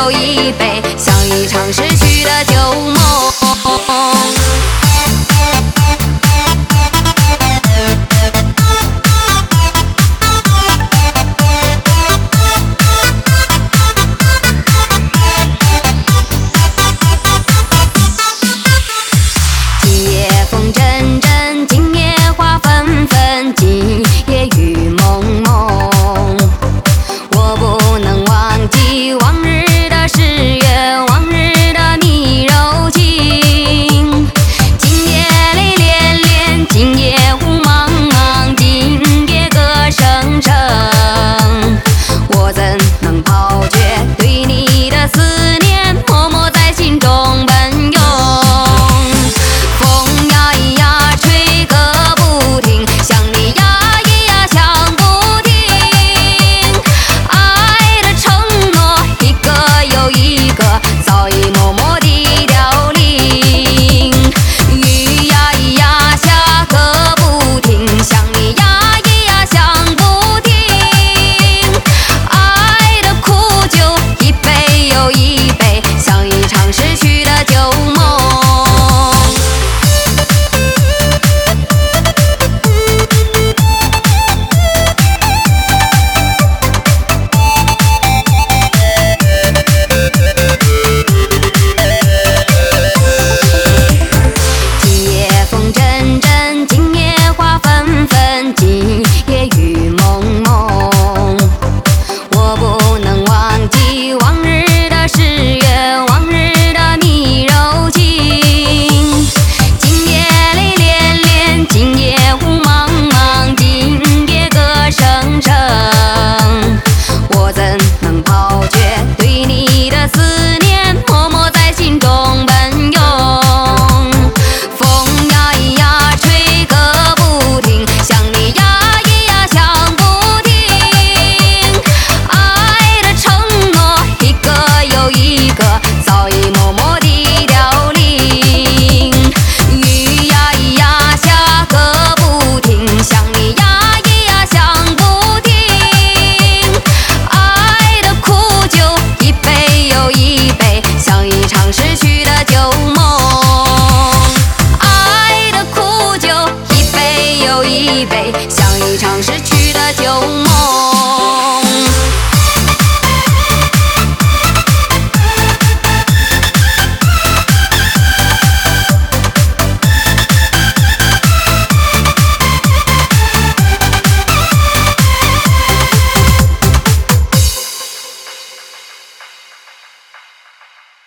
又一杯，像一场逝去的旧梦。今夜风阵阵，今夜花纷纷，今夜雨蒙蒙。我不能忘记往日的誓言，往日的蜜柔情。今夜泪涟涟，今夜雾茫茫，今夜歌声声。我怎能抛却对你的思念，默默在心中奔涌。风呀咿呀吹个不停，想你呀咿呀想不停。爱的承诺一个又一个，早已默默地凋零。雨呀咿呀下个不停，想你呀咿呀想不停。爱的苦酒一杯又一杯，像一场逝去的旧梦。今夜风阵阵，今夜花纷纷，今夜雨蒙蒙。我不能忘记往日的誓言，往日的蜜柔情。今夜泪涟涟，今夜雾茫茫，今夜歌声声。